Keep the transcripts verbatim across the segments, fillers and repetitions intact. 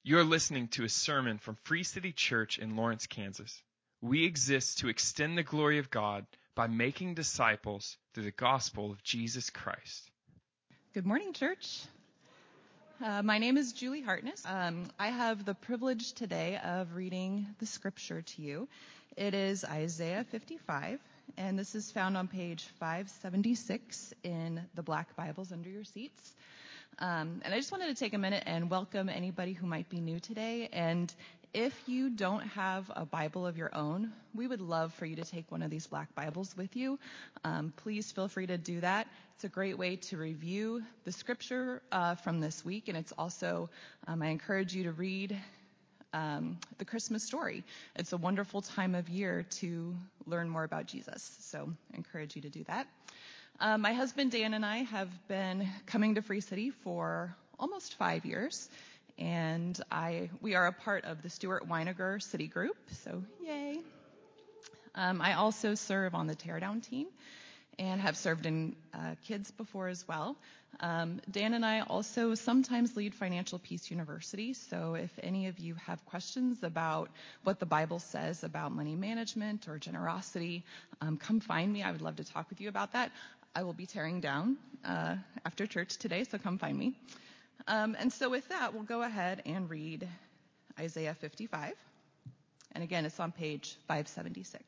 You're listening to a sermon from Free City Church in Lawrence, Kansas. We exist to extend the glory of God by making disciples through the gospel of Jesus Christ. Good morning, church. Uh, my name is Julie Hartness. Um, I have the privilege today of reading the scripture to you. It is Isaiah fifty-five, and this is found on page five seventy-six in the black Bibles under your seats. Um, and I just wanted to take a minute and welcome anybody who might be new today. And if you don't have a Bible of your own, we would love for you to take one of these black Bibles with you. Um, please feel free to do that. It's a great way to review the scripture uh, from this week. And it's also, um, I encourage you to read um, the Christmas story. It's a wonderful time of year to learn more about Jesus. So I encourage you to do that. Um, my husband Dan and I have been coming to Free City for almost five years, and I we are a part of the Stuart Weiniger City Group, so yay. Um, I also serve on the Teardown team and have served in uh, kids before as well. Um, Dan and I also sometimes lead Financial Peace University, so if any of you have questions about what the Bible says about money management or generosity, um, come find me. I would love to talk with you about that. I will be tearing down uh, after church today, so come find me. Um, and so with that, we'll go ahead and read Isaiah fifty-five. And again, it's on page five seventy-six.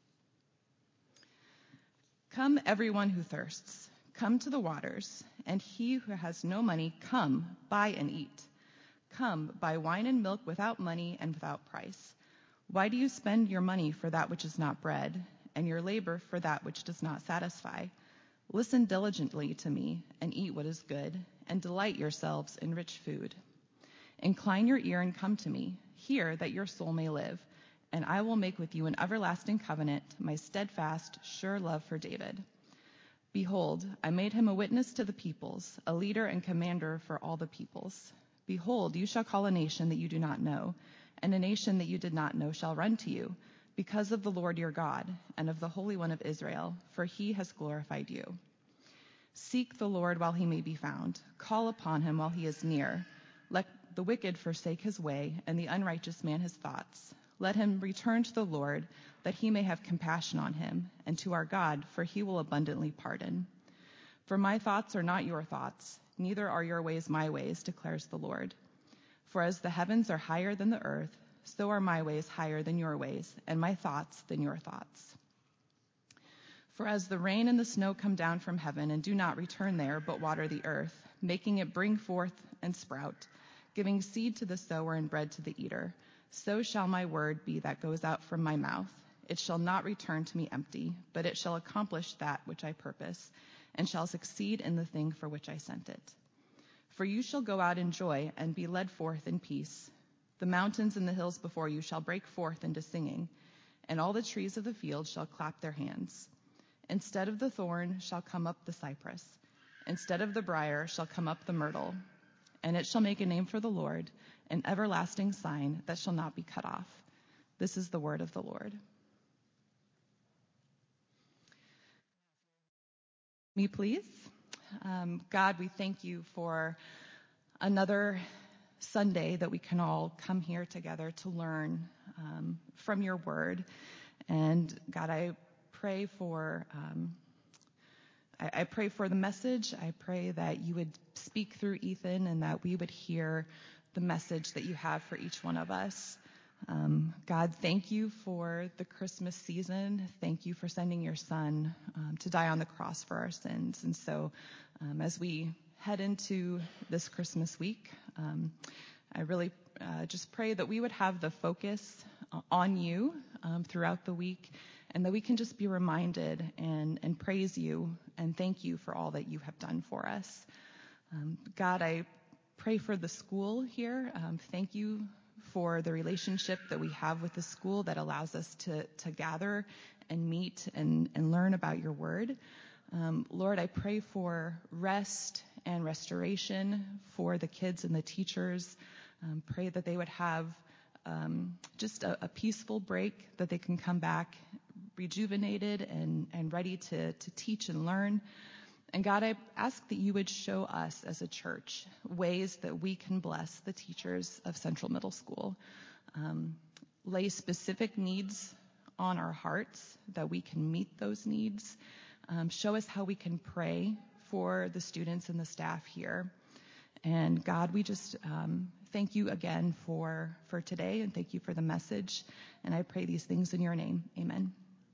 Come, everyone who thirsts, come to the waters, and he who has no money, come, buy and eat. Come, buy wine and milk without money and without price. Why do you spend your money for that which is not bread, and your labor for that which does not satisfy? Listen diligently to me, and eat what is good, and delight yourselves in rich food. Incline your ear and come to me. Hear that your soul may live, and I will make with you an everlasting covenant, my steadfast, sure love for David. Behold, I made him a witness to the peoples, a leader and commander for all the peoples. Behold, you shall call a nation that you do not know, and a nation that you did not know shall run to you, because of the Lord your God, and of the Holy One of Israel, for he has glorified you. Seek the Lord while he may be found. Call upon him while he is near. Let the wicked forsake his way, and the unrighteous man his thoughts. Let him return to the Lord, that he may have compassion on him, and to our God, for he will abundantly pardon. For my thoughts are not your thoughts, neither are your ways my ways, declares the Lord. For as the heavens are higher than the earth, so are my ways higher than your ways, and my thoughts than your thoughts. For as the rain and the snow come down from heaven and do not return there, but water the earth, making it bring forth and sprout, giving seed to the sower and bread to the eater, so shall my word be that goes out from my mouth. It shall not return to me empty, but it shall accomplish that which I purpose, and shall succeed in the thing for which I sent it. For you shall go out in joy and be led forth in peace. The mountains and the hills before you shall break forth into singing, and all the trees of the field shall clap their hands. Instead of the thorn shall come up the cypress, instead of the briar shall come up the myrtle, and it shall make a name for the Lord, an everlasting sign that shall not be cut off. This is the word of the Lord. Me, please. Um, God, we thank you for another Sunday that we can all come here together to learn um, from your word. And God, I pray for um, I, I pray for the message. I pray that you would speak through Ethan and that we would hear the message that you have for each one of us. Um, God, thank you for the Christmas season. Thank you for sending your son um, to die on the cross for our sins. And so um, as we head into this Christmas week, um, I really uh, just pray that we would have the focus on you um, throughout the week, and that we can just be reminded and, and praise you and thank you for all that you have done for us. Um, God, I pray for the school here. Um, thank you for the relationship that we have with the school that allows us to, to gather and meet and, and learn about your word. Um, Lord, I pray for rest and restoration for the kids and the teachers. Um, pray that they would have um, just a, a peaceful break, that they can come back rejuvenated and, and ready to, to teach and learn. And God, I ask that you would show us as a church ways that we can bless the teachers of Central Middle School. Um, lay specific needs on our hearts, that we can meet those needs. Um, show us how we can pray for the students and the staff here. And God, we just um, thank you again for, for today, and thank you for the message. And I pray these things in your name. Amen.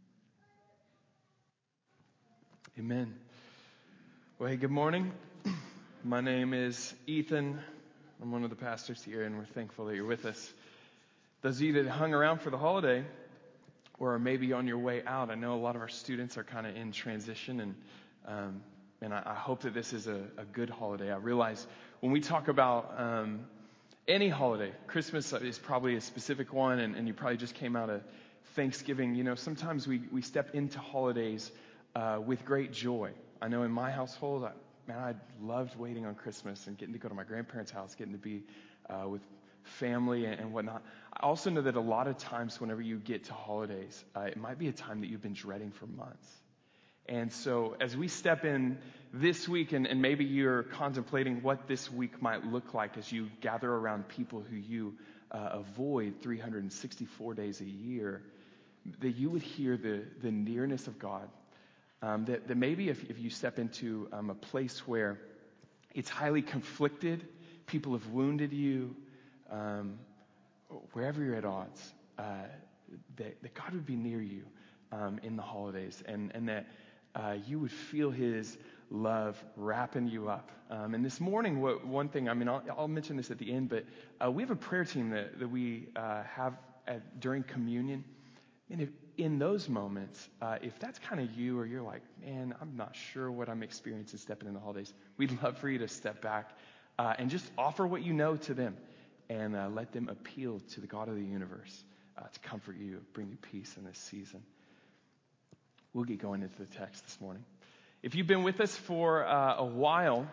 Amen. Well, hey, good morning. My name is Ethan. I'm one of the pastors here, and we're thankful that you're with us. Those of you that hung around for the holiday, or are maybe on your way out, I know a lot of our students are kind of in transition, and um, and I, I hope that this is a, a good holiday. I realize when we talk about um, any holiday, Christmas is probably a specific one, and, and you probably just came out of Thanksgiving. You know, sometimes we, we step into holidays uh, with great joy. I know in my household, I, man, I loved waiting on Christmas and getting to go to my grandparents' house, getting to be uh, with family and, and whatnot. I also know that a lot of times whenever you get to holidays, uh, it might be a time that you've been dreading for months. And so as we step in this week, and, and maybe you're contemplating what this week might look like as you gather around people who you uh, avoid three hundred sixty-four days a year, that you would hear the, the nearness of God. Um, that, that maybe if, if you step into um, a place where it's highly conflicted, people have wounded you, um, wherever you're at odds, uh, that, that God would be near you um, in the holidays, and, and that uh, you would feel his love wrapping you up. Um, and this morning, what, one thing, I mean, I'll, I'll mention this at the end, but uh, we have a prayer team that, that we uh, have at, during communion. And if, in those moments, uh, if that's kind of you, or you're like, man, I'm not sure what I'm experiencing stepping in the holidays, we'd love for you to step back uh, and just offer what you know to them, and uh, let them appeal to the God of the universe uh, to comfort you, bring you peace in this season. We'll get going into the text this morning. If you've been with us for uh, a while,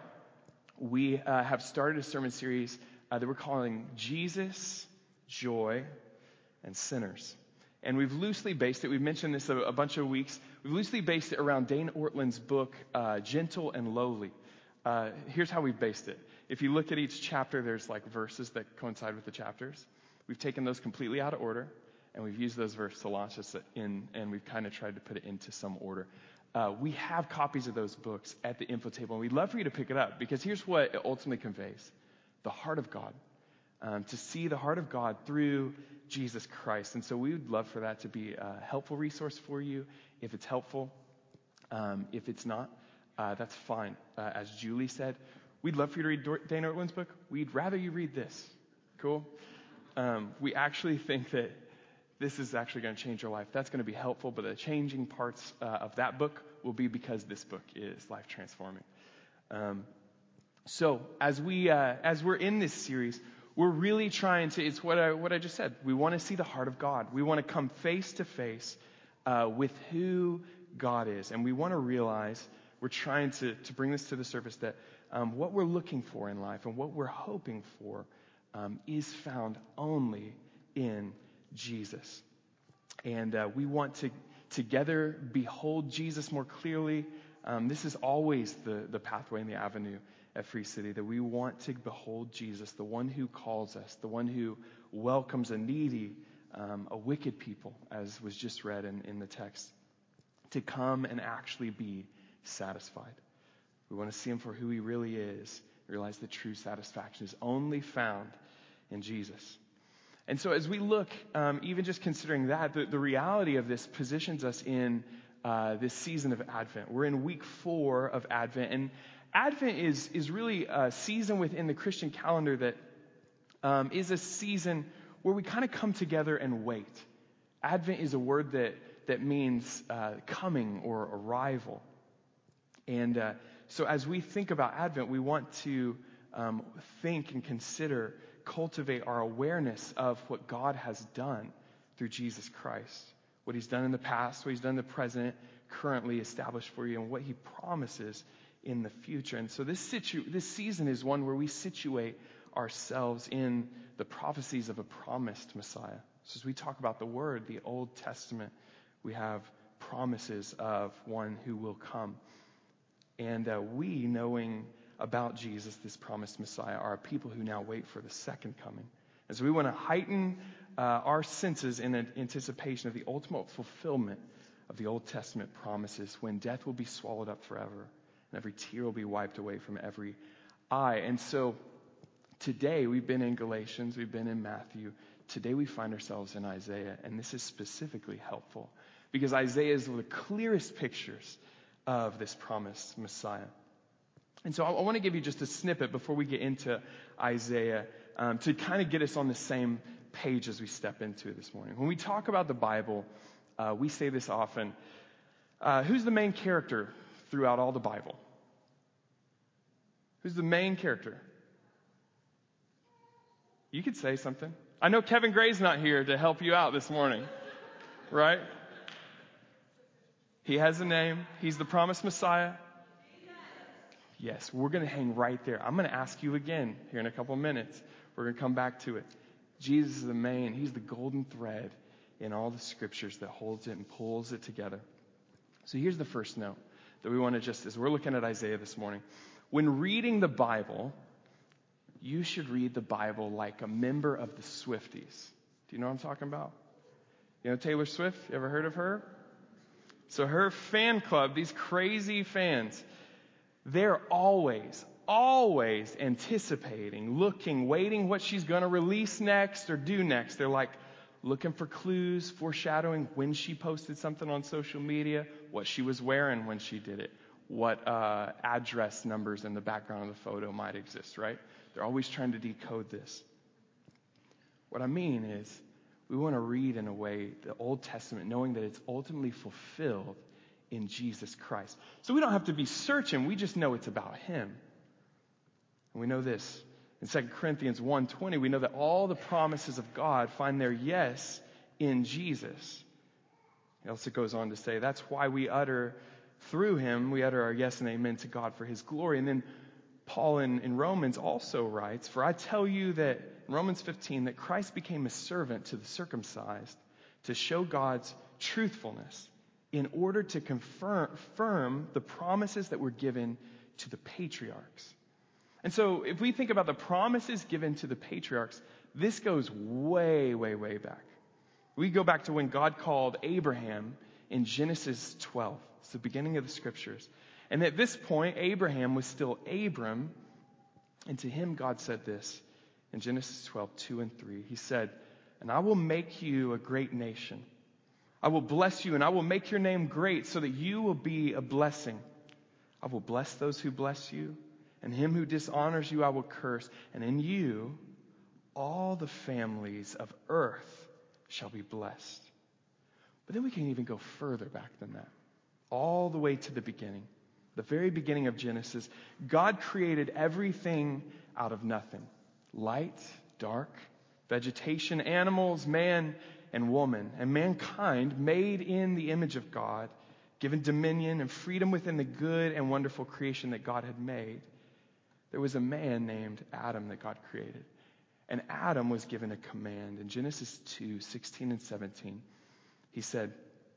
we uh, have started a sermon series uh, that we're calling Jesus, Joy, and Sinners. And we've loosely based it, we've mentioned this a, a bunch of weeks, we've loosely based it around Dane Ortland's book, uh, Gentle and Lowly. Uh, here's how we've based it. If you look at each chapter, there's like verses that coincide with the chapters. We've taken those completely out of order, and we've used those verses to launch us in, and we've kind of tried to put it into some order. Uh, we have copies of those books at the info table, and we'd love for you to pick it up, because here's what it ultimately conveys: the heart of God. Um, to see the heart of God through Jesus Christ. And so we would love for that to be a helpful resource for you, if it's helpful. Um, if it's not, uh, that's fine. Uh, as Julie said, we'd love for you to read Dane Ortland's book. We'd rather you read this. Cool? Um, we actually think that this is actually going to change your life. That's going to be helpful, but the changing parts uh, of that book will be because this book is life transforming. Um, so as we uh, as we're in this series, we're really trying to, it's what I, what I just said. We want to see the heart of God. We want to come face to face uh, with who God is. And we want to realize, we're trying to, to bring this to the surface, that um, what we're looking for in life and what we're hoping for um, is found only in Jesus. And uh, we want to together behold Jesus more clearly. Um, this is always the, the pathway and the avenue at Free City, that we want to behold Jesus, the one who calls us, the one who welcomes a needy, um, a wicked people, as was just read in, in the text, to come and actually be satisfied. We want to see him for who he really is, realize that true satisfaction is only found in Jesus. And so as we look, um, even just considering that, the, the reality of this positions us in uh, this season of Advent. We're in week four of Advent, and Advent is, is really a season within the Christian calendar that um, is a season where we kind of come together and wait. Advent is a word that, that means uh, coming or arrival. And uh, so as we think about Advent, we want to um, think and consider, cultivate our awareness of what God has done through Jesus Christ. What he's done in the past, what he's done in the present, currently established for you, and what he promises in the future. And so this situ- this season is one where we situate ourselves in the prophecies of a promised Messiah. So as we talk about the Word, the Old Testament, we have promises of one who will come. And uh, we, knowing about Jesus, this promised Messiah, are a people who now wait for the second coming. And so we want to heighten uh, our senses in anticipation of the ultimate fulfillment of the Old Testament promises, when death will be swallowed up forever and every tear will be wiped away from every eye. And so today we've been in Galatians, we've been in Matthew. Today we find ourselves in Isaiah, and this is specifically helpful because Isaiah is one of the clearest pictures of this promised Messiah. And so I, I want to give you just a snippet before we get into Isaiah um, to kind of get us on the same page as we step into it this morning. When we talk about the Bible, uh, we say this often. Uh, who's the main character throughout all the Bible? Who's the main character? You could say something. I know Kevin Gray's not here to help you out this morning, right? He has a name. He's the promised Messiah. Yes, we're going to hang right there. I'm going to ask you again here in a couple of minutes. We're going to come back to it. Jesus is the main. He's the golden thread in all the scriptures that holds it and pulls it together. So here's the first note that we want to just, as we're looking at Isaiah this morning. When reading the Bible, you should read the Bible like a member of the Swifties. Do you know what I'm talking about? You know Taylor Swift? You ever heard of her? So her fan club, these crazy fans, they're always, always anticipating, looking, waiting what she's going to release next or do next. They're like looking for clues, foreshadowing when she posted something on social media, what she was wearing when she did it, what uh, address numbers in the background of the photo might exist, right? They're always trying to decode this. What I mean is, we want to read in a way the Old Testament, knowing that it's ultimately fulfilled in Jesus Christ. So we don't have to be searching. We just know it's about Him. And we know this. In Second Corinthians one twenty, we know that all the promises of God find their yes in Jesus. Else it goes on to say, that's why we utter, through Him, we utter our yes and amen to God for His glory. And then Paul in, in Romans also writes, for I tell you that, in Romans fifteen, that Christ became a servant to the circumcised to show God's truthfulness in order to confirm, confirm the promises that were given to the patriarchs. And so if we think about the promises given to the patriarchs, this goes way, way, way back. We go back to when God called Abraham in Genesis twelve. It's the beginning of the scriptures. And at this point, Abraham was still Abram. And to him, God said this in Genesis twelve, two and three. He said, and I will make you a great nation. I will bless you and I will make your name great so that you will be a blessing. I will bless those who bless you, and him who dishonors you I will curse. And in you, all the families of earth shall be blessed. But then we can even go further back than that. All the way to the beginning. The very beginning of Genesis, God created everything out of nothing. Light, dark, vegetation, animals, man, and woman. And mankind, made in the image of God, given dominion and freedom within the good and wonderful creation that God had made. There was a man named Adam that God created. And Adam was given a command. In Genesis two, sixteen and seventeen, he said,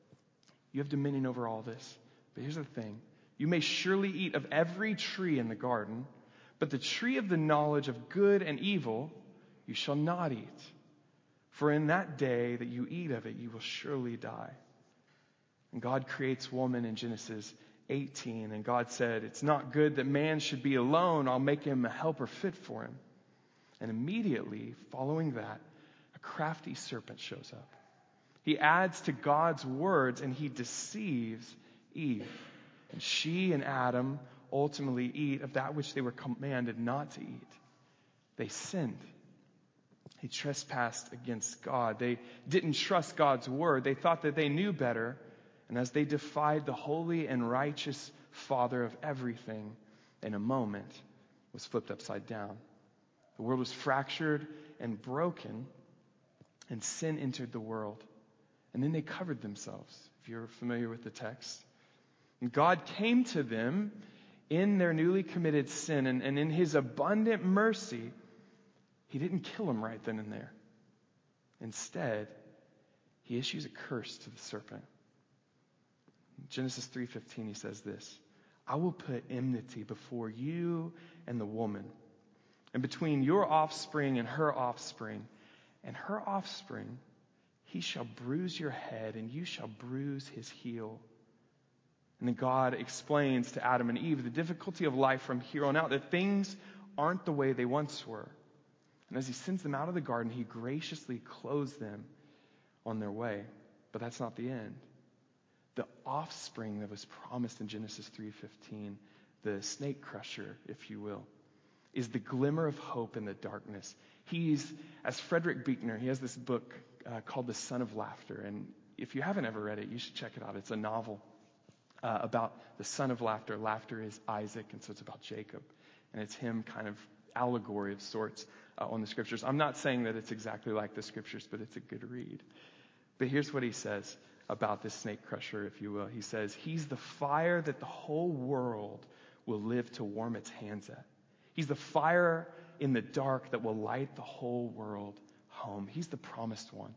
you have dominion over all this. But here's the thing. You may surely eat of every tree in the garden, but the tree of the knowledge of good and evil you shall not eat. For in that day that you eat of it, you will surely die. And God creates woman in Genesis eighteen. And God said, it's not good that man should be alone. I'll make him a helper fit for him. And immediately following that, a crafty serpent shows up. He adds to God's words and he deceives Eve. And she and Adam ultimately eat of that which they were commanded not to eat. They sinned. They trespassed against God. They didn't trust God's word. They thought that they knew better. And as they defied the holy and righteous Father of everything, in a moment was flipped upside down. The world was fractured and broken, and sin entered the world. And then they covered themselves, if you're familiar with the text. And God came to them in their newly committed sin, and, and in his abundant mercy, he didn't kill them right then and there. Instead, he issues a curse to the serpent. In Genesis three fifteen, he says this, I will put enmity before you and the woman, and between your offspring and her offspring, and her offspring, he shall bruise your head, and you shall bruise his heel. And then God explains to Adam and Eve the difficulty of life from here on out, that things aren't the way they once were. And as he sends them out of the garden, he graciously clothes them on their way. But that's not the end. The offspring that was promised in Genesis three fifteen, the snake crusher, if you will, is the glimmer of hope in the darkness. He's, as Frederick Buechner, he has this book uh, called The Son of Laughter. And if you haven't ever read it, you should check it out. It's a novel uh, about the son of laughter. Laughter is Isaac, and so it's about Jacob. And it's him kind of allegory of sorts uh, on the scriptures. I'm not saying that it's exactly like the scriptures, but it's a good read. But here's what he says about this snake crusher, if you will. He says, he's the fire that the whole world will live to warm its hands at. He's the fire in the dark that will light the whole world home. He's the promised one.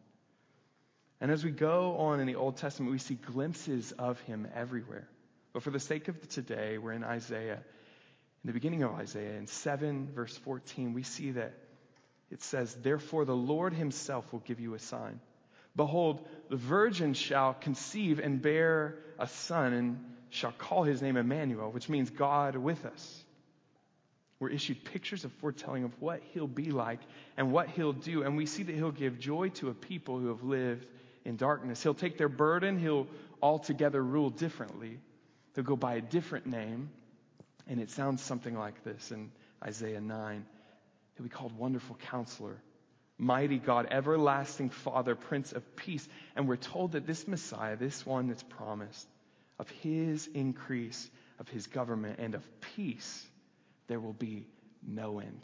And as we go on in the Old Testament, we see glimpses of him everywhere. But for the sake of today, we're in Isaiah. In the beginning of Isaiah, in seven verse fourteen, we see that it says, therefore the Lord himself will give you a sign. Behold, the virgin shall conceive and bear a son, and shall call his name Emmanuel, which means God with us. We're issued pictures of foretelling of what he'll be like and what he'll do. And we see that he'll give joy to a people who have lived in darkness. He'll take their burden. He'll altogether rule differently. He'll go by a different name. And it sounds something like this in Isaiah nine. He'll be called Wonderful Counselor, Mighty God, Everlasting Father, Prince of Peace. And we're told that this Messiah, this one that's promised, of his increase, of his government, and of peace, there will be no end.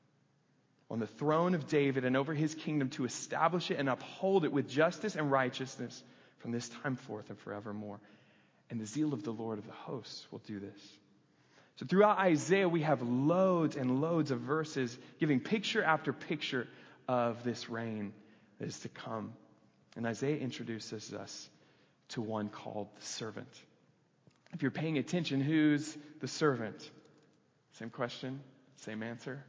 On the throne of David and over his kingdom, to establish it and uphold it with justice and righteousness from this time forth and forevermore. And the zeal of the Lord of the hosts will do this. So throughout Isaiah, we have loads and loads of verses giving picture after picture of this reign that is to come. And Isaiah introduces us to one called the servant. If you're paying attention, who's the servant? Same question, same answer.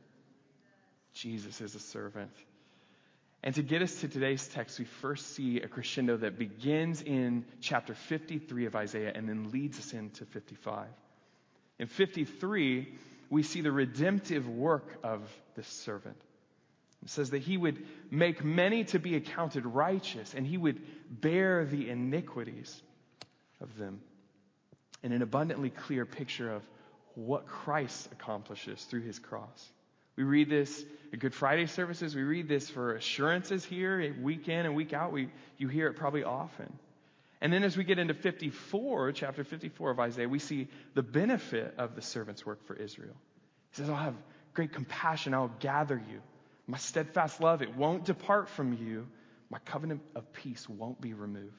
Jesus is a servant. And to get us to today's text, we first see a crescendo that begins in chapter fifty-three of Isaiah and then leads us into fifty-five. In fifty-three, we see the redemptive work of this servant. It says that he would make many to be accounted righteous, and he would bear the iniquities of them. In an abundantly clear picture of what Christ accomplishes through his cross. We read this at Good Friday services. We read this for assurances here, week in and week out. We, you hear it probably often. And then as we get into fifty-four, chapter fifty-four of Isaiah, we see the benefit of the servant's work for Israel. He says, I'll have great compassion. I'll gather you. My steadfast love, it won't depart from you. My covenant of peace won't be removed.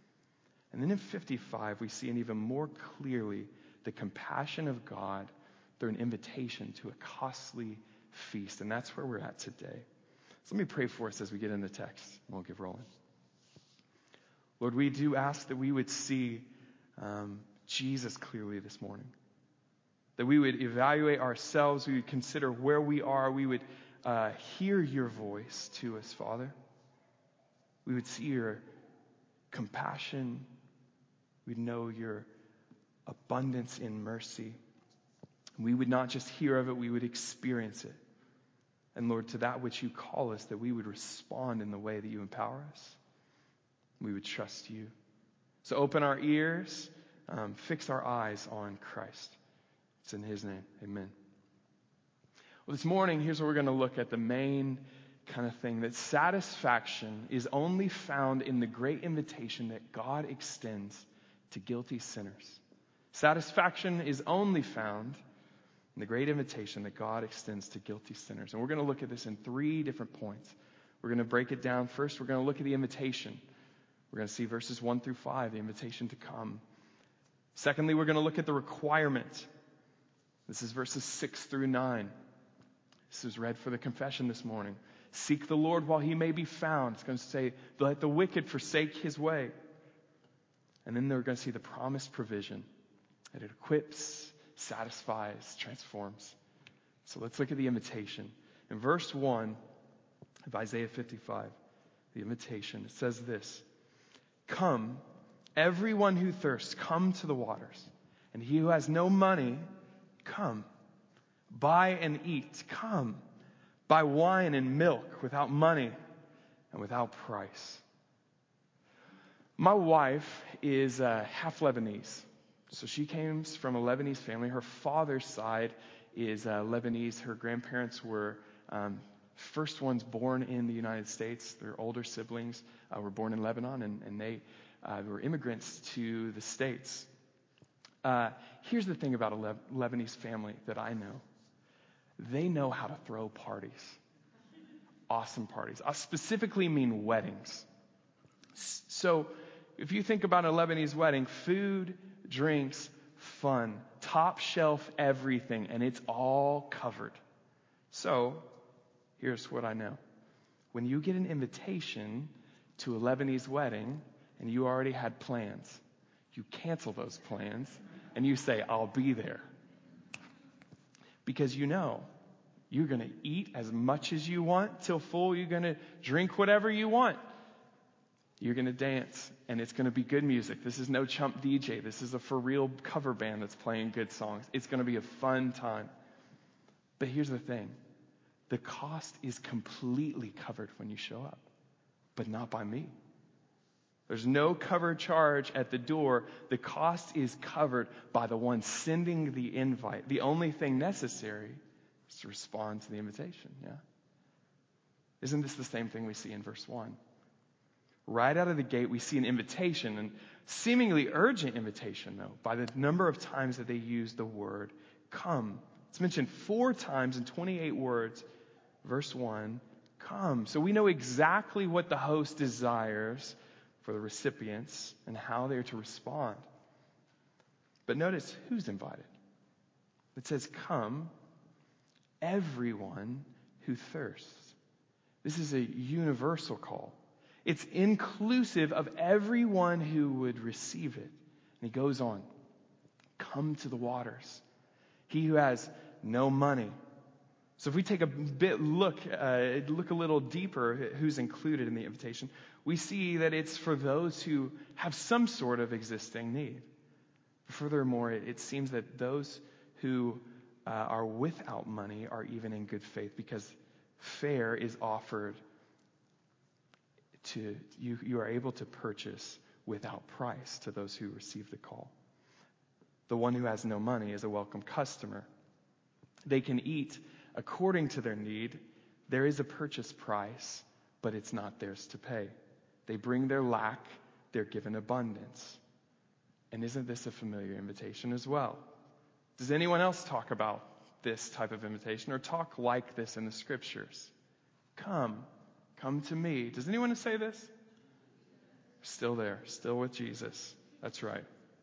And then in fifty-five, we see an even more clearly the compassion of God through an invitation to a costly feast. And that's where we're at today. So let me pray for us as we get in the text, and we'll get rolling. Lord, we do ask that we would see um, Jesus clearly this morning. That we would evaluate ourselves, we would consider where we are, we would uh, hear your voice to us, Father. We would see your compassion. We'd know your abundance in mercy. We would not just hear of it, we would experience it. And Lord, to that which you call us, that we would respond in the way that you empower us. We would trust you. So open our ears, um, fix our eyes on Christ. It's in his name. Amen. Well, this morning, here's where we're going to look at the main kind of thing, that satisfaction is only found in the great invitation that God extends to guilty sinners. Satisfaction is only found in the great invitation that God extends to guilty sinners. And we're going to look at this in three different points. We're going to break it down. First, we're going to look at the invitation. We're going to see verses one through five, the invitation to come. Secondly, we're going to look at the requirement. This is verses six through nine. This is read for the confession this morning. Seek the Lord while he may be found. It's going to say, let the wicked forsake his way. And then we're going to see the promised provision that it equips, satisfies, transforms. So let's look at the invitation. In verse one of Isaiah fifty-five, the invitation, it says this: "Come, everyone who thirsts, come to the waters. And he who has no money, come. Buy and eat. Come. Buy wine and milk without money and without price." My wife is uh, half Lebanese. So she comes from a Lebanese family. Her father's side is uh, Lebanese. Her grandparents were um, first ones born in the United States. Their older siblings uh, were born in Lebanon, and, and they uh, were immigrants to the States. Uh, here's the thing about a Le- Lebanese family that I know. They know how to throw parties. Awesome parties. I specifically mean weddings. So if you think about a Lebanese wedding, food, drinks, fun, top shelf everything, and it's all covered. So here's what I know. When you get an invitation to a Lebanese wedding and you already had plans, you cancel those plans and you say, "I'll be there." Because you know you're going to eat as much as you want till full. You're going to drink whatever you want. You're going to dance, and it's going to be good music. This is no chump D J. This is a for real cover band that's playing good songs. It's going to be a fun time. But here's the thing. The cost is completely covered when you show up, but not by me. There's no cover charge at the door. The cost is covered by the one sending the invite. The only thing necessary is to respond to the invitation. Yeah? Isn't this the same thing we see in verse one? Right out of the gate, we see an invitation, and seemingly urgent invitation, though, by the number of times that they use the word come. It's mentioned four times in twenty-eight words. Verse one, come. So we know exactly what the host desires for the recipients and how they're to respond. But notice who's invited. It says, "Come, everyone who thirsts." This is a universal call. It's inclusive of everyone who would receive it. And he goes on, "Come to the waters. He who has no money." So if we take a bit look, uh, look a little deeper at who's included in the invitation, we see that it's for those who have some sort of existing need. Furthermore, it, it seems that those who uh, are without money are even in good faith, because fare is offered to you. You are able to purchase without price to those who receive the call. The one who has no money is a welcome customer. They can eat according to their need. There is a purchase price, but it's not theirs to pay. They bring their lack, they're given abundance. And isn't this a familiar invitation as well? Does anyone else talk about this type of invitation or talk like this in the scriptures? Come, come to me. Does anyone say this? Still there, still with Jesus. That's right.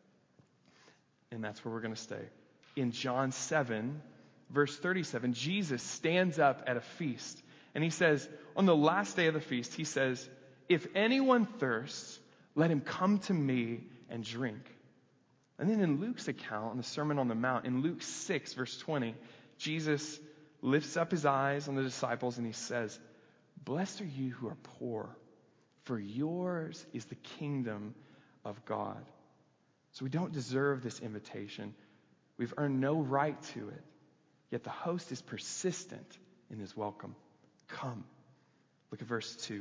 And that's where we're going to stay. In John seven, verse thirty-seven, Jesus stands up at a feast. And he says, on the last day of the feast, he says, "If anyone thirsts, let him come to me and drink." And then in Luke's account, in the Sermon on the Mount, in Luke six, verse twenty, Jesus lifts up his eyes on the disciples and he says, "Blessed are you who are poor, for yours is the kingdom of God." So we don't deserve this invitation. We've earned no right to it. Yet the host is persistent in his welcome. Come. Look at verse two.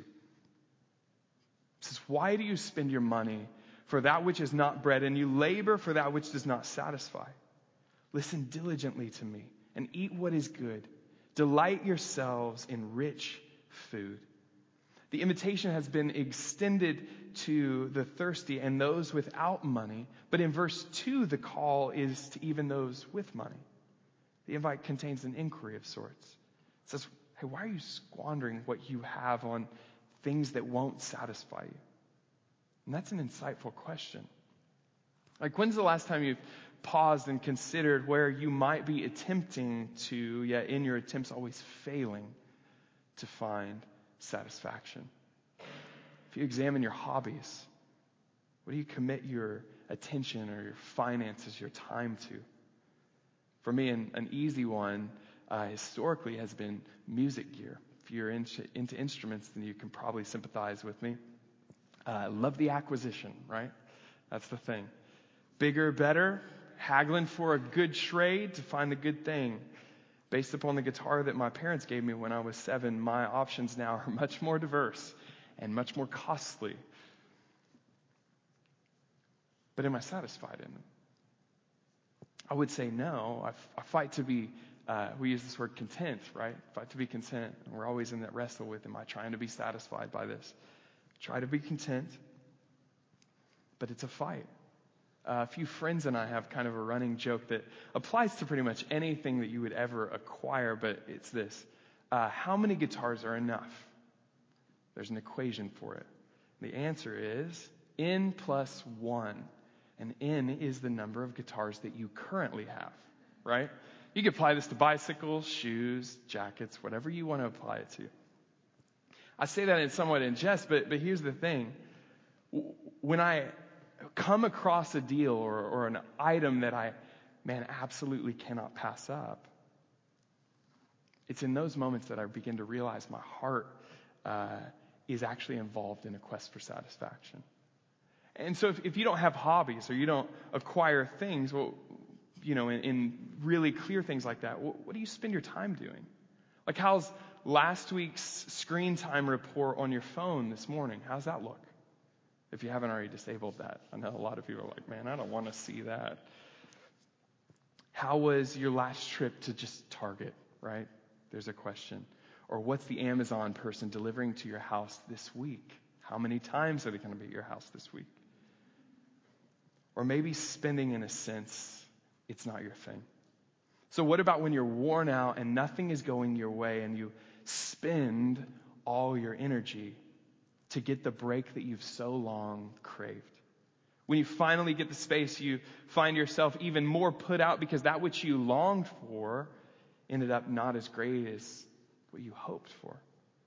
It says, "Why do you spend your money for that which is not bread, and you labor for that which does not satisfy? Listen diligently to me and eat what is good. Delight yourselves in rich food." The invitation has been extended to the thirsty and those without money. But in verse two, the call is to even those with money. The invite contains an inquiry of sorts. It says, hey, why are you squandering what you have on things that won't satisfy you? And that's an insightful question. Like, when's the last time you've paused and considered where you might be attempting to, yet in your attempts always failing to find satisfaction? If you examine your hobbies, what do you commit your attention or your finances, your time to. For me, an, an easy one uh, historically has been music gear. If you're into, into instruments, then you can probably sympathize with me. Uh, love the acquisition, right? That's the thing. Bigger, better, haggling for a good trade to find a good thing. Based upon the guitar that my parents gave me when I was seven, my options now are much more diverse and much more costly. But am I satisfied in them? I would say no. I, f- I fight to be, uh, we use this word content, right? Fight to be content. And we're always in that wrestle with, am I trying to be satisfied by this? Try to be content. But it's a fight. Uh, a few friends and I have kind of a running joke that applies to pretty much anything that you would ever acquire, but it's this. Uh, how many guitars are enough? There's an equation for it. The answer is N plus one. And N is the number of guitars that you currently have, right? You can apply this to bicycles, shoes, jackets, whatever you want to apply it to. I say that in somewhat in jest, but, but here's the thing. When I come across a deal or, or an item that I, man, absolutely cannot pass up, it's in those moments that I begin to realize my heart uh, is actually involved in a quest for satisfaction. And so if, if you don't have hobbies or you don't acquire things, well, you know, in, in really clear things like that, what, what do you spend your time doing? Like, how's last week's screen time report on your phone this morning? How's that look? If you haven't already disabled that. I know a lot of you are like, man, I don't want to see that. How was your last trip to just Target, right? There's a question. Or what's the Amazon person delivering to your house this week? How many times are they going to be at your house this week? Or maybe spending, in a sense, it's not your thing. So what about when you're worn out and nothing is going your way and you spend all your energy to get the break that you've so long craved? When you finally get the space, you find yourself even more put out because that which you longed for ended up not as great as what you hoped for.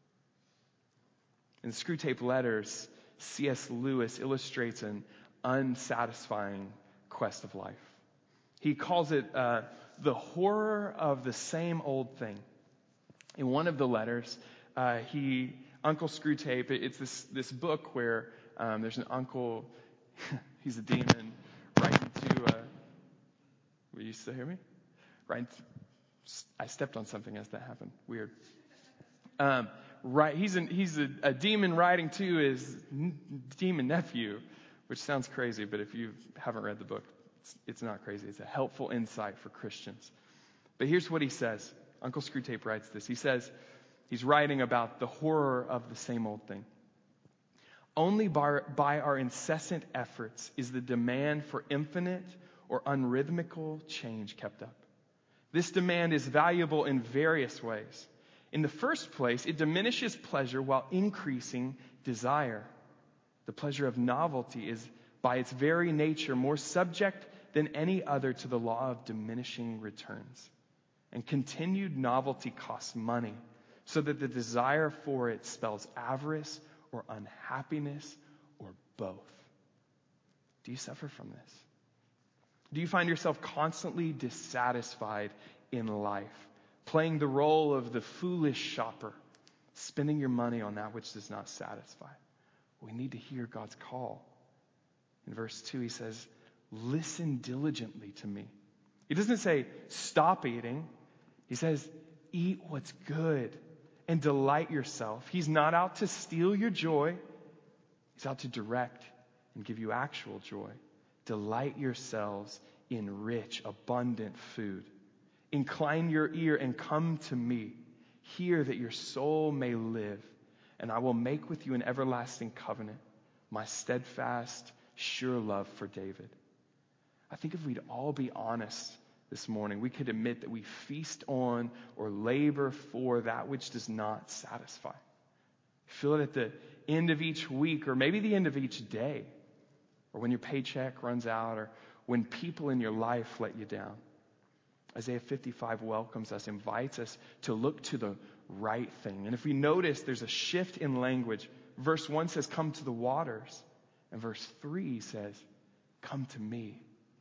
In Screwtape Letters, C S Lewis illustrates an unsatisfying quest of life. He calls it uh, the horror of the same old thing. In one of the letters, uh, he, Uncle Screwtape, it's this, this book where um, there's an uncle, he's a demon, writing to, uh, will you still hear me? Right, I stepped on something as that happened. Weird. Um, right, he's, an, he's a, a demon writing to his n- demon nephew, which sounds crazy, but if you haven't read the book, it's, it's not crazy. It's a helpful insight for Christians. But here's what he says. Uncle Screwtape writes this. He says, he's writing about the horror of the same old thing. Only by, by our incessant efforts is the demand for infinite or unrhythmical change kept up. This demand is valuable in various ways. In the first place, it diminishes pleasure while increasing desire. The pleasure of novelty is, by its very nature, more subject than any other to the law of diminishing returns. And continued novelty costs money, so that the desire for it spells avarice or unhappiness or both. Do you suffer from this? Do you find yourself constantly dissatisfied in life, playing the role of the foolish shopper, spending your money on that which does not satisfy? We need to hear God's call. In verse two, he says, listen diligently to me. He doesn't say, stop eating. He says, eat what's good and delight yourself. He's not out to steal your joy. He's out to direct and give you actual joy. Delight yourselves in rich, abundant food. Incline your ear and come to me. Hear that your soul may live, and I will make with you an everlasting covenant, my steadfast, sure love for David. I think if we'd all be honest this morning, we could admit that we feast on or labor for that which does not satisfy. Feel it at the end of each week, or maybe the end of each day, or when your paycheck runs out, or when people in your life let you down. Isaiah fifty-five welcomes us, invites us to look to the right thing. And if we notice, there's a shift in language. Verse one says, come to the waters. And verse three says, come to me.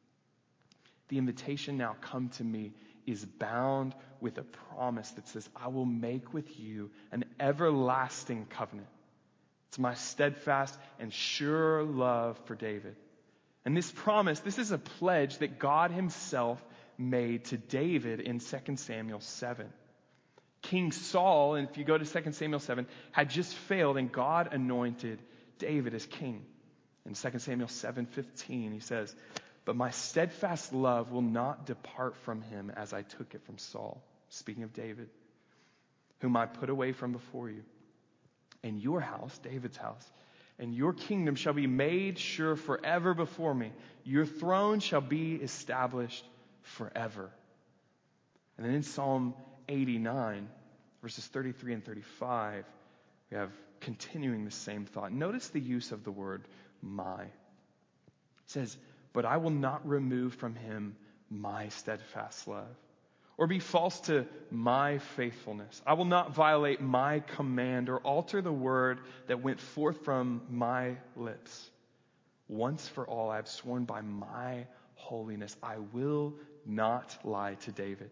The invitation now, come to me, is bound with a promise that says, I will make with you an everlasting covenant. It's my steadfast and sure love for David. And this promise, this is a pledge that God himself made to David in Second Samuel seven. King Saul, and if you go to Second Samuel seven, had just failed, and God anointed David as king. In Second Samuel seven fifteen, he says, but my steadfast love will not depart from him as I took it from Saul, speaking of David, whom I put away from before you. And your house, David's house, and your kingdom shall be made sure forever before me. Your throne shall be established forever. And then in Psalm eighty-nine, verses thirty-three and thirty-five, we have continuing the same thought. Notice the use of the word my. It says, but I will not remove from him my steadfast love, or be false to my faithfulness. I will not violate my command or alter the word that went forth from my lips. Once for all I have sworn by my holiness, I will not lie to David.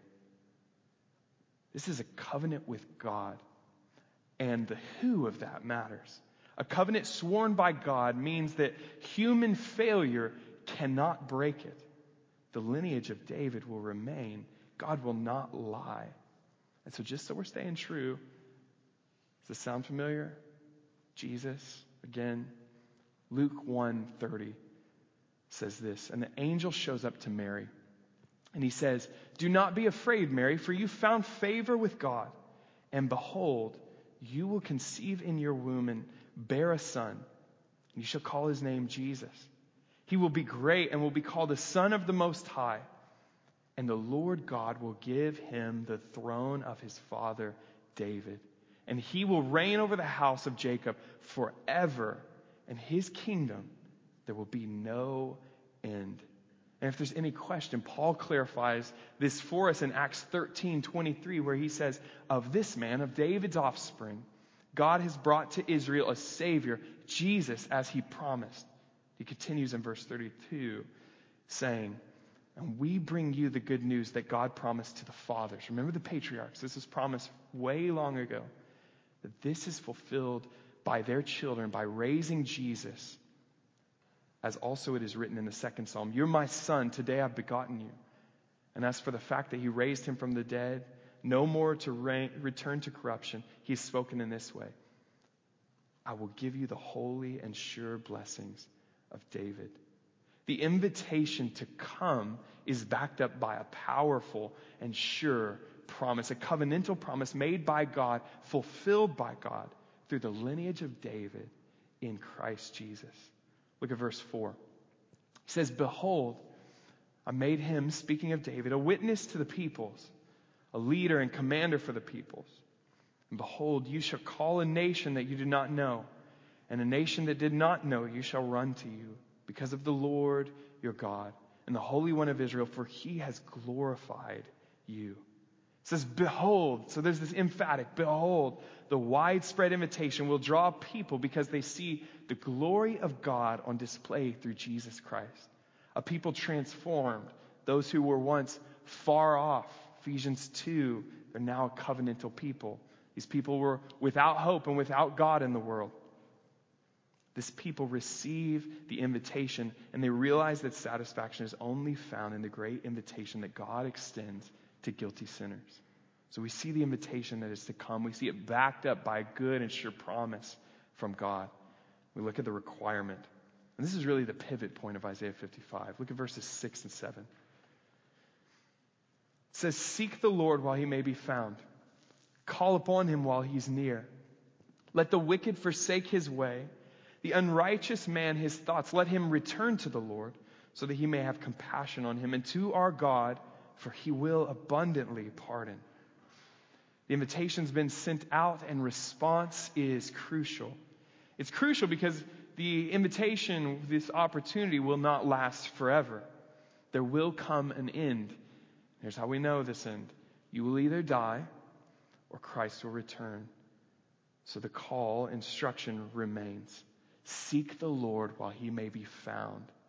This is a covenant with God, and the who of that matters. A covenant sworn by God means that human failure cannot break it. The lineage of David will remain. God will not lie. And so just so we're staying true, does this sound familiar? Jesus, again, Luke one thirty says this, and the angel shows up to Mary, and he says, do not be afraid, Mary, for you found favor with God, and behold, you will conceive in your womb and bear a son, and you shall call his name Jesus. He will be great and will be called the Son of the Most High. And the Lord God will give him the throne of his father David. And he will reign over the house of Jacob forever. And his kingdom, there will be no end. And if there's any question, Paul clarifies this for us in Acts thirteen twenty-three, where he says, of this man, of David's offspring, God has brought to Israel a Savior, Jesus, as he promised. He continues in verse thirty-two, saying, and we bring you the good news that God promised to the fathers. Remember the patriarchs. This was promised way long ago. That this is fulfilled by their children, by raising Jesus. As also it is written in the second psalm, you're my son, today I've begotten you. And as for the fact that he raised him from the dead, no more to reign, return to corruption, he has spoken in this way. I will give you the holy and sure blessings of David. The invitation to come is backed up by a powerful and sure promise, a covenantal promise made by God, fulfilled by God through the lineage of David in Christ Jesus. Look at verse four. He says, behold, I made him, speaking of David, a witness to the peoples, a leader and commander for the peoples. And behold, you shall call a nation that you do not know, and a nation that did not know you shall run to you, because of the Lord your God and the Holy One of Israel, for he has glorified you. It says, behold. So there's this emphatic, behold, the widespread invitation will draw people because they see the glory of God on display through Jesus Christ. A people transformed, those who were once far off. Ephesians two, they're now a covenantal people. These people were without hope and without God in the world. This people receive the invitation, and they realize that satisfaction is only found in the great invitation that God extends to guilty sinners. So we see the invitation that is to come. We see it backed up by a good and sure promise from God. We look at the requirement. And this is really the pivot point of Isaiah fifty-five. Look at verses six and seven. It says, seek the Lord while he may be found. Call upon him while he's near. Let the wicked forsake his way, the unrighteous man his thoughts. Let him return to the Lord, so that he may have compassion on him, and to our God, for he will abundantly pardon. The invitation's been sent out, and response is crucial. It's crucial because the invitation, this opportunity, will not last forever. There will come an end. Here's how we know this end. You will either die or Christ will return. So the call, instruction remains. Seek the Lord while he may be found.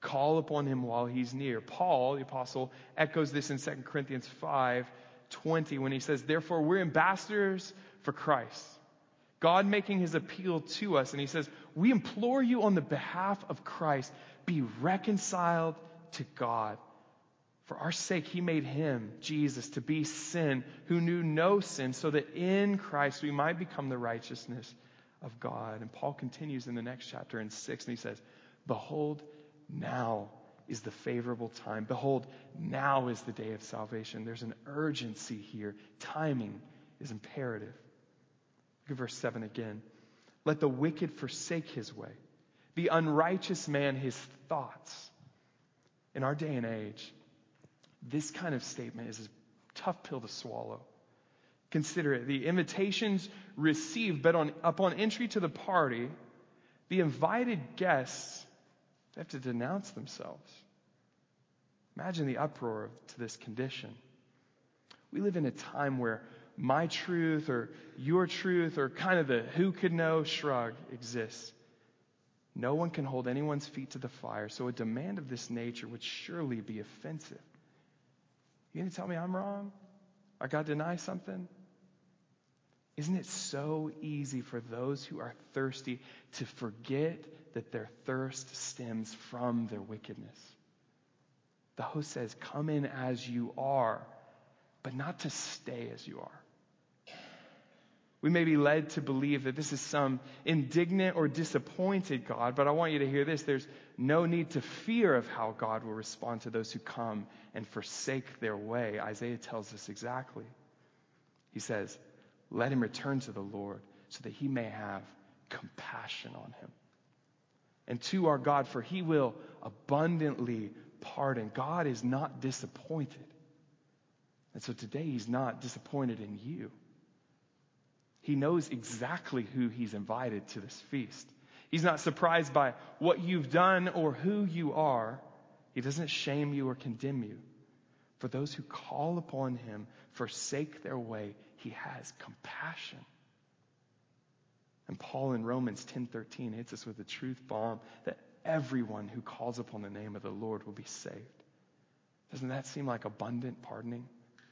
Call upon him while he's near. Paul, the apostle, echoes this in Second Corinthians five twenty when he says, therefore we're ambassadors for Christ, God making his appeal to us. And he says, we implore you on the behalf of Christ, be reconciled to God. For our sake, he made him, Jesus, to be sin, who knew no sin, so that in Christ we might become the righteousness of God. And Paul continues in the next chapter in six, and he says, behold, now is the favorable time. Behold, now is the day of salvation. There's an urgency here. Timing is imperative. Look at verse seven again. Let the wicked forsake his way, the unrighteous man his thoughts. In our day and age, this kind of statement is a tough pill to swallow. Consider it. The invitations received, but on, upon entry to the party, the invited guests have to denounce themselves. Imagine the uproar to this condition. We live in a time where my truth or your truth or kind of the who could know shrug exists. No one can hold anyone's feet to the fire, so a demand of this nature would surely be offensive. You going to tell me I'm wrong? I got to deny something? Isn't it so easy for those who are thirsty to forget that their thirst stems from their wickedness? The host says, come in as you are, but not to stay as you are. We may be led to believe that this is some indignant or disappointed God, but I want you to hear this. There's no need to fear of how God will respond to those who come and forsake their way. Isaiah tells us exactly. He says, let him return to the Lord so that he may have compassion on him. And to our God, for he will abundantly pardon. God is not disappointed. And so today he's not disappointed in you. He knows exactly who he's invited to this feast. He's not surprised by what you've done or who you are. He doesn't shame you or condemn you. For those who call upon him, forsake their way, he has compassion. And Paul in Romans ten thirteen hits us with the truth bomb that everyone who calls upon the name of the Lord will be saved. Doesn't that seem like abundant pardoning?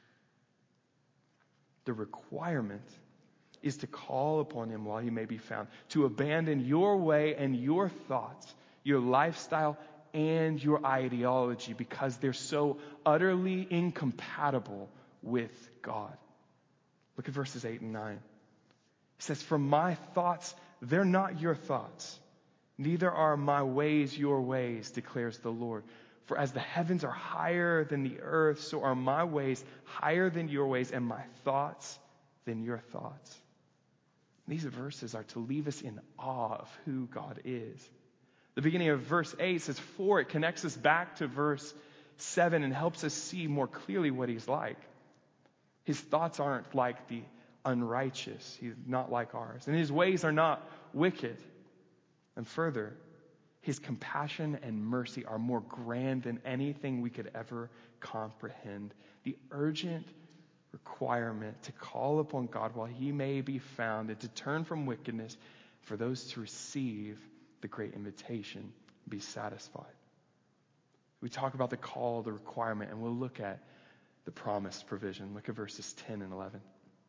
The requirement is to call upon him while he may be found, to abandon your way and your thoughts, your lifestyle and your ideology, because they're so utterly incompatible with God. Look at verses eight and nine. It says, for my thoughts, they're not your thoughts. Neither are my ways your ways, declares the Lord. For as the heavens are higher than the earth, so are my ways higher than your ways, and my thoughts than your thoughts. These verses are to leave us in awe of who God is. The beginning of verse eight says, for it connects us back to verse seven and helps us see more clearly what he's like. His thoughts aren't like the unrighteous. He's not like ours. And his ways are not wicked. And further, his compassion and mercy are more grand than anything we could ever comprehend. The urgent requirement to call upon God while he may be found and to turn from wickedness, for those to receive the great invitation and be satisfied. We talk about the call, the requirement, and we'll look at the promised provision. Look at verses ten and eleven.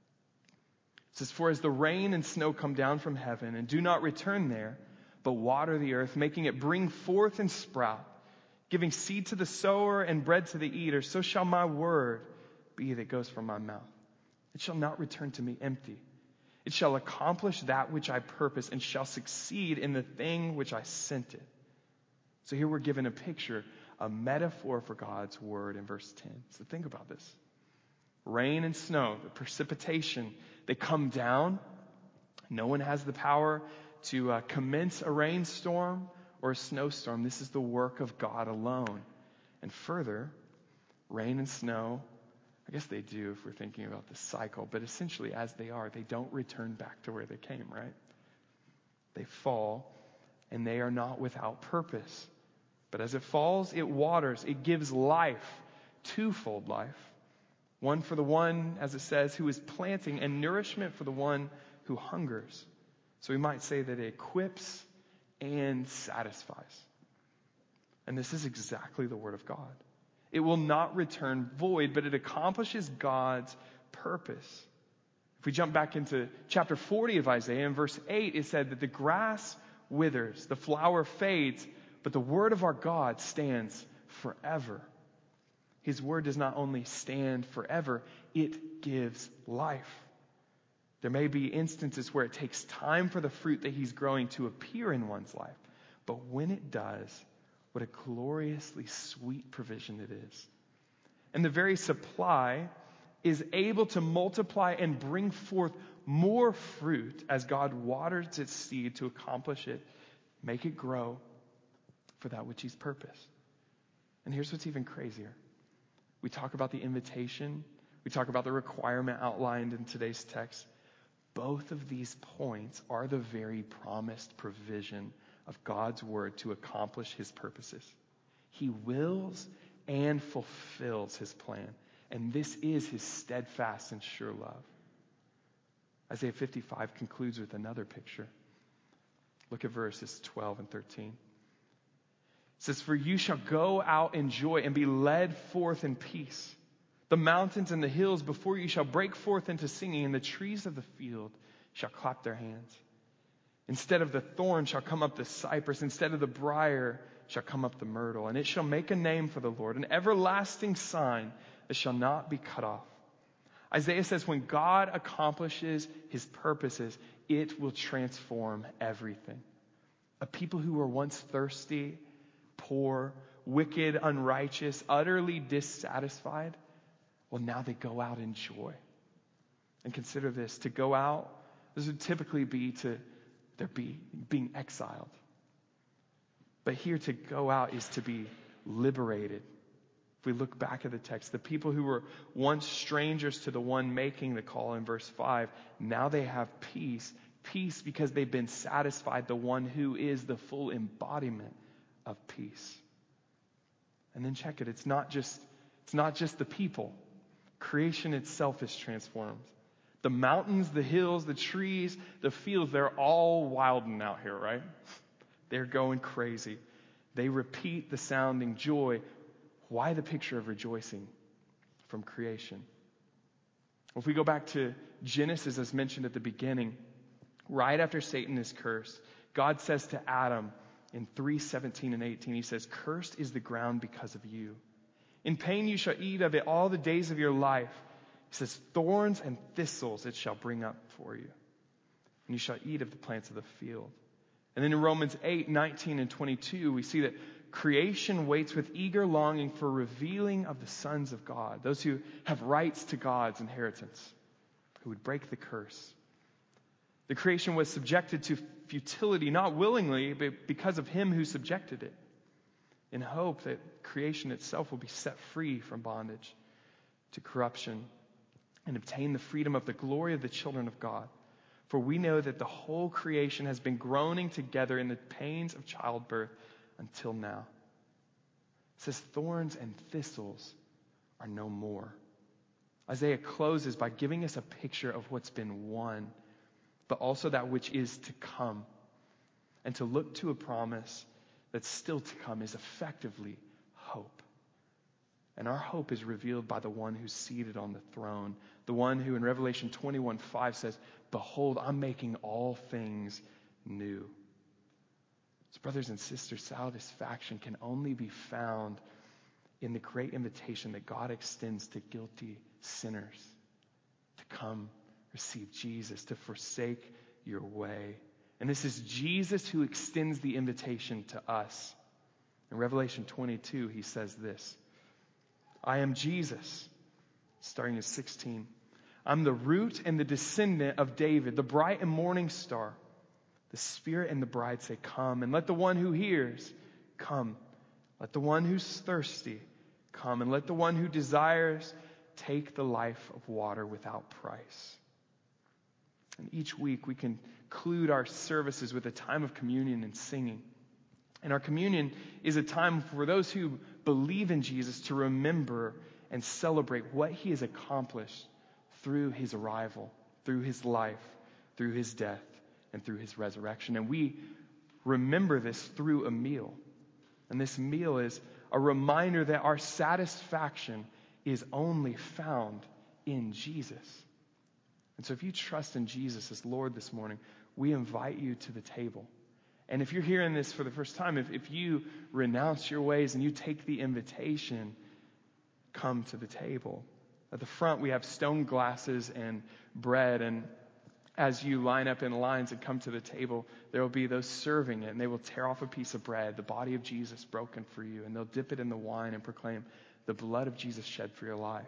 It says, for as the rain and snow come down from heaven and do not return there, but water the earth, making it bring forth and sprout, giving seed to the sower and bread to the eater, so shall my word be that goes from my mouth. It shall not return to me empty. It shall accomplish that which I purpose and shall succeed in the thing which I sent it. So here we're given a picture, a metaphor for God's word in verse ten. So think about this. Rain and snow, the precipitation, they come down. No one has the power to uh, commence a rainstorm or a snowstorm. This is the work of God alone. And further, rain and snow, I guess they do if we're thinking about the cycle, but essentially as they are, they don't return back to where they came, right? They fall, and they are not without purpose. But as it falls, it waters, it gives life, twofold life. One for the one, as it says, who is planting, and nourishment for the one who hungers. So we might say that it equips and satisfies. And this is exactly the word of God. It will not return void, but it accomplishes God's purpose. If we jump back into chapter forty of Isaiah, in verse eight, it said that the grass withers, the flower fades, but the word of our God stands forever. His word does not only stand forever, it gives life. There may be instances where it takes time for the fruit that he's growing to appear in one's life. But when it does, what a gloriously sweet provision it is. And the very supply is able to multiply and bring forth more fruit as God waters its seed to accomplish it, make it grow for that which he's purposed. And here's what's even crazier. We talk about the invitation. We talk about the requirement outlined in today's text. Both of these points are the very promised provision of God's word to accomplish his purposes. He wills and fulfills his plan. And this is his steadfast and sure love. Isaiah fifty-five concludes with another picture. Look at verses twelve and thirteen. It says, "For you shall go out in joy and be led forth in peace. The mountains and the hills before you shall break forth into singing, and the trees of the field shall clap their hands. Instead of the thorn shall come up the cypress, instead of the briar shall come up the myrtle, and it shall make a name for the Lord, an everlasting sign that shall not be cut off." Isaiah says when God accomplishes his purposes, it will transform everything. A people who were once thirsty, poor, wicked, unrighteous, utterly dissatisfied, well, now they go out in joy. And consider this, to go out, this would typically be to their be, being exiled. But here to go out is to be liberated. If we look back at the text, the people who were once strangers to the one making the call in verse five, now they have peace. Peace because they've been satisfied, the one who is the full embodiment of peace. And then check it, it's not just, it's not just the people. Creation itself is transformed. The mountains, the hills, the trees, the fields, they're all wilding out here, right? They're going crazy. They repeat the sounding joy. Why the picture of rejoicing from creation? If we go back to Genesis, as mentioned at the beginning, right after Satan is cursed, God says to Adam in three seventeen and eighteen, he says, "Cursed is the ground because of you. In pain you shall eat of it all the days of your life." He says, "Thorns and thistles it shall bring up for you, and you shall eat of the plants of the field." And then in Romans eight, nineteen and twenty-two, we see that creation waits with eager longing for revealing of the sons of God, those who have rights to God's inheritance, who would break the curse. The creation was subjected to futility, not willingly, but because of him who subjected it, in hope that creation itself will be set free from bondage to corruption and obtain the freedom of the glory of the children of God. For we know that the whole creation has been groaning together in the pains of childbirth until now. It says thorns and thistles are no more. Isaiah closes by giving us a picture of what's been won, but also that which is to come. And to look to a promise that's still to come is effectively hope. And our hope is revealed by the one who's seated on the throne, the one who in Revelation twenty-one five says, "Behold, I'm making all things new." So brothers and sisters, satisfaction can only be found in the great invitation that God extends to guilty sinners to come receive Jesus, to forsake your way. And this is Jesus who extends the invitation to us. In Revelation twenty-two, he says this, "I am Jesus," starting at sixteen. "I'm the root and the descendant of David, the bright and morning star. The Spirit and the bride say, 'Come.' And let the one who hears come. Let the one who's thirsty come. And let the one who desires take the life of water without price." And each week we conclude our services with a time of communion and singing. And our communion is a time for those who believe in Jesus to remember and celebrate what he has accomplished through his arrival, through his life, through his death, and through his resurrection. And we remember this through a meal. And this meal is a reminder that our satisfaction is only found in Jesus. And so if you trust in Jesus as Lord this morning, we invite you to the table. And if you're hearing this for the first time, if, if you renounce your ways and you take the invitation, come to the table. At the front, we have stone glasses and bread. And as you line up in lines and come to the table, there will be those serving it. And they will tear off a piece of bread, the body of Jesus broken for you. And they'll dip it in the wine and proclaim the blood of Jesus shed for your life.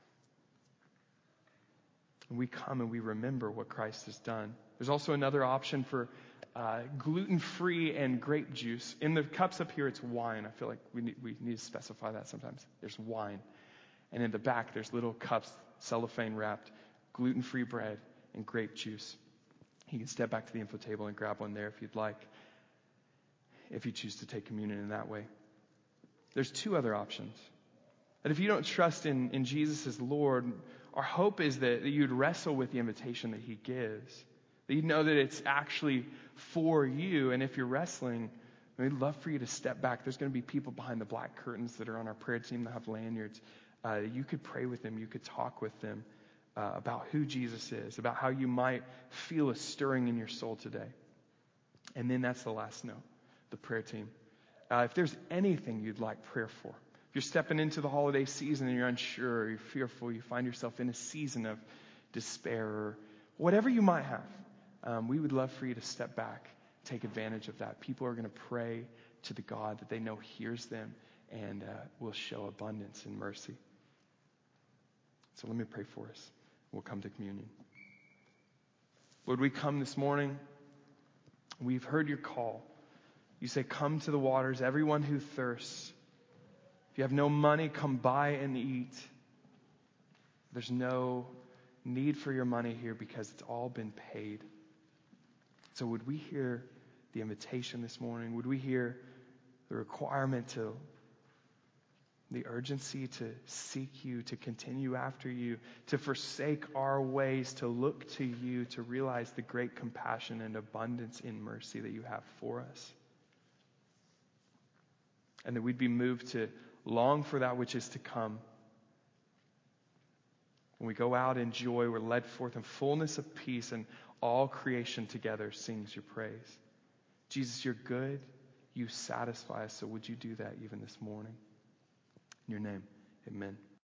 And we come and we remember what Christ has done. There's also another option for uh, gluten-free and grape juice. In the cups up here, it's wine. I feel like we need, we need to specify that sometimes. There's wine. And in the back, there's little cups, cellophane wrapped, gluten-free bread and grape juice. You can step back to the info table and grab one there if you'd like, if you choose to take communion in that way. There's two other options. That if you don't trust in, in Jesus as Lord, our hope is that, that you'd wrestle with the invitation that he gives. That you'd know that it's actually for you. And if you're wrestling, we'd love for you to step back. There's going to be people behind the black curtains that are on our prayer team that have lanyards. Uh, you could pray with them. You could talk with them uh, about who Jesus is, about how you might feel a stirring in your soul today. And then that's the last note, the prayer team. Uh, if there's anything you'd like prayer for, if you're stepping into the holiday season and you're unsure, or you're fearful, you find yourself in a season of despair, or whatever you might have, um, we would love for you to step back, take advantage of that. People are going to pray to the God that they know hears them and uh, will show abundance and mercy. So let me pray for us. We'll come to communion. Lord, we come this morning. We've heard your call. You say, come to the waters, everyone who thirsts. If you have no money, come buy and eat. There's no need for your money here because it's all been paid. So would we hear the invitation this morning? Would we hear the requirement to, the urgency to seek you, to continue after you, to forsake our ways, to look to you, to realize the great compassion and abundance in mercy that you have for us? And that we'd be moved to long for that which is to come. When we go out in joy, we're led forth in fullness of peace, and all creation together sings your praise. Jesus, you're good. You satisfy us. So would you do that even this morning? In your name, amen.